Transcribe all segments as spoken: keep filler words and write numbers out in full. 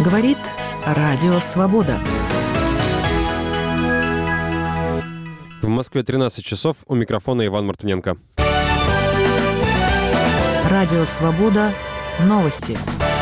Говорит Радио Свобода. В Москве тринадцать часов. У микрофона Иван Мартыненко. Радио Свобода. Новости.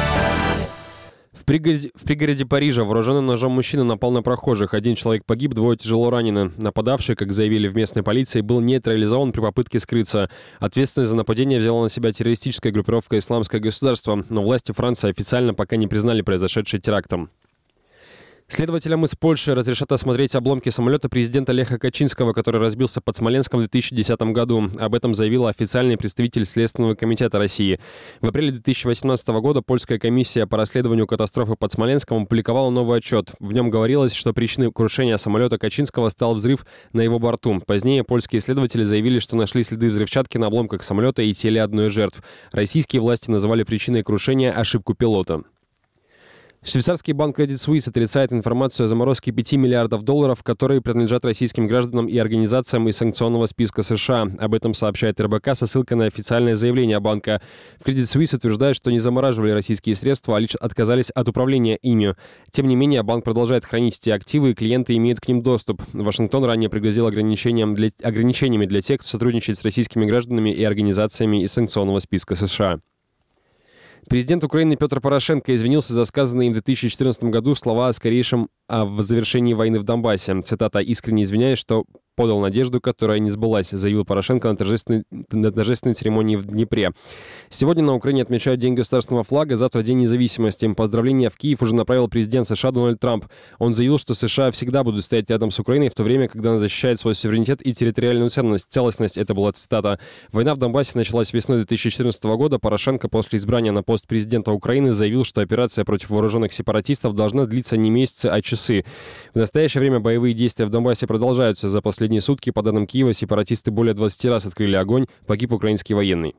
В пригороде, в пригороде Парижа вооруженным ножом мужчина напал на прохожих. Один человек погиб, двое тяжело ранены. Нападавший, как заявили в местной полиции, был нейтрализован при попытке скрыться. Ответственность за нападение взяла на себя террористическая группировка «Исламское государство», но власти Франции официально пока не признали произошедшее терактом. Следователям из Польши разрешат осмотреть обломки самолета президента Леха Качинского, который разбился под Смоленском в две тысячи десятом году. Об этом заявил официальный представитель Следственного комитета России. В апреле две тысячи восемнадцатого года польская комиссия по расследованию катастрофы под Смоленском опубликовала новый отчет. В нем говорилось, что причиной крушения самолета Качинского стал взрыв на его борту. Позднее польские следователи заявили, что нашли следы взрывчатки на обломках самолета и теле одной из жертв. Российские власти называли причиной крушения ошибку пилота. Швейцарский банк Credit Suisse отрицает информацию о заморозке пяти миллиардов долларов, которые принадлежат российским гражданам и организациям из санкционного списка США. Об этом сообщает эр бэ ка со ссылкой на официальное заявление банка. В Credit Suisse утверждают, что не замораживали российские средства, а лишь отказались от управления ими. Тем не менее, банк продолжает хранить эти активы, и клиенты имеют к ним доступ. Вашингтон ранее пригрозил ограничением для, ограничениями для тех, кто сотрудничает с российскими гражданами и организациями из санкционного списка США. Президент Украины Петр Порошенко извинился за сказанные им в две тысячи четырнадцатом году слова о скорейшем о завершении войны в Донбассе. Цитата: «Искренне извиняюсь, что подал надежду, которая не сбылась», заявил Порошенко на торжественной, на торжественной церемонии в Днепре. Сегодня на Украине отмечают День государственного флага, завтра День независимости. Поздравления в Киев уже направил президент США Дональд Трамп. Он заявил, что США всегда будут стоять рядом с Украиной в то время, когда она защищает свой суверенитет и территориальную ценность, целостность. Это была цитата. Война в Донбассе началась весной две тысячи четырнадцатого года. Порошенко после избрания на пост президента Украины заявил, что операция против вооруженных сепаратистов должна длиться не месяцы, а часы. В настоящее время боевые действия в Донбассе продолжаются. За последние сутки, по данным Киева, сепаратисты более двадцати раз открыли огонь, погиб украинский военный.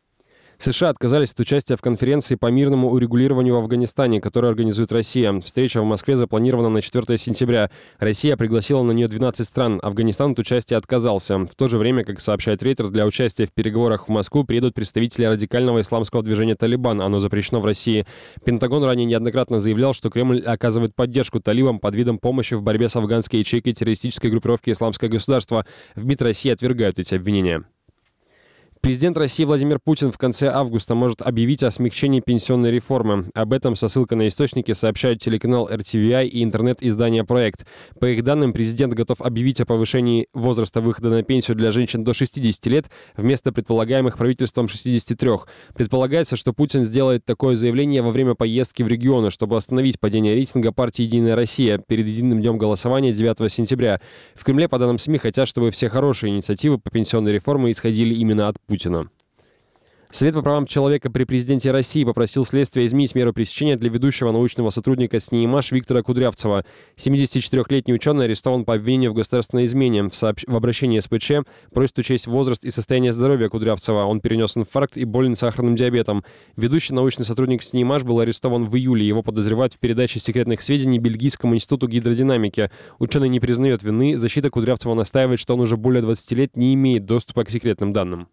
США отказались от участия в конференции по мирному урегулированию в Афганистане, которую организует Россия. Встреча в Москве запланирована на четвёртое сентября. Россия пригласила на нее двенадцать стран. Афганистан от участия отказался. В то же время, как сообщает Рейтер, для участия в переговорах в Москву приедут представители радикального исламского движения «Талибан». Оно запрещено в России. Пентагон ранее неоднократно заявлял, что Кремль оказывает поддержку талибам под видом помощи в борьбе с афганской ячейкой террористической группировки «Исламское государство». В МИД России отвергают эти обвинения. Президент России Владимир Путин в конце августа может объявить о смягчении пенсионной реформы. Об этом со ссылкой на источники сообщают телеканал эр ти ви ай и интернет-издание «Проект». По их данным, президент готов объявить о повышении возраста выхода на пенсию для женщин до шестидесяти лет вместо предполагаемых правительством шестидесяти трёх. Предполагается, что Путин сделает такое заявление во время поездки в регионы, чтобы остановить падение рейтинга партии «Единая Россия» перед единым днем голосования девятого сентября. В Кремле, по данным СМИ, хотят, чтобы все хорошие инициативы по пенсионной реформе исходили именно от Путина. Совет по правам человека при президенте России попросил следствие изменить меру пресечения для ведущего научного сотрудника СНИИМАШ Виктора Кудрявцева. семидесятичетырёхлетний ученый арестован по обвинению в государственной измене. В, сообщ... в обращении эс пэ че просит учесть возраст и состояние здоровья Кудрявцева. Он перенес инфаркт и болен сахарным диабетом. Ведущий научный сотрудник СНИИМАШ был арестован в июле. Его подозревают в передаче секретных сведений Бельгийскому институту гидродинамики. Ученый не признает вины. Защита Кудрявцева настаивает, что он уже более двадцати лет не имеет доступа к секретным данным.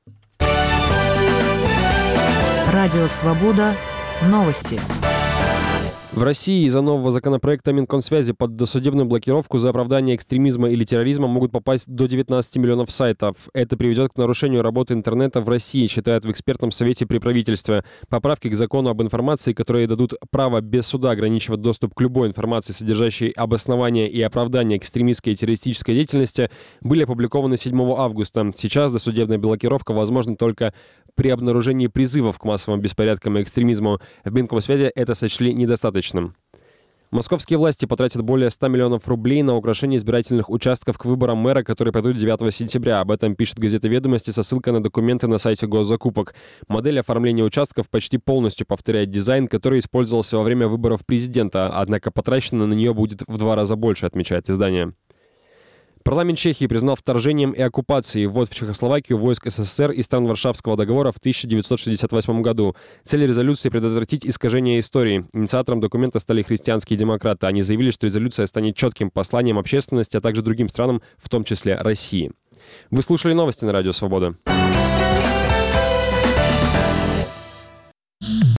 Радио Свобода. Новости. В России из-за нового законопроекта Минкомсвязи под досудебную блокировку за оправдание экстремизма или терроризма могут попасть до девятнадцати миллионов сайтов. Это приведет к нарушению работы интернета в России, считают в экспертном совете при правительстве. Поправки к закону об информации, которые дадут право без суда ограничивать доступ к любой информации, содержащей обоснование и оправдание экстремистской и террористической деятельности, были опубликованы седьмого августа. Сейчас досудебная блокировка возможна только при обнаружении призывов к массовым беспорядкам и экстремизму. В Минкомсвязи это сочли недостаточным. Московские власти потратят более ста миллионов рублей на украшение избирательных участков к выборам мэра, которые пройдут девятого сентября. Об этом пишет газета «Ведомости» со ссылкой на документы на сайте госзакупок. Модель оформления участков почти полностью повторяет дизайн, который использовался во время выборов президента, однако потрачено на нее будет в два раза больше, отмечает издание. Парламент Чехии признал вторжением и оккупацией ввод в Чехословакию войск эс эс эс эр и стран Варшавского договора в тысяча девятьсот шестьдесят восьмом году. Цель резолюции — предотвратить искажение истории. Инициатором документа стали христианские демократы. Они заявили, что резолюция станет четким посланием общественности, а также другим странам, в том числе России. Вы слушали новости на Радио Свобода.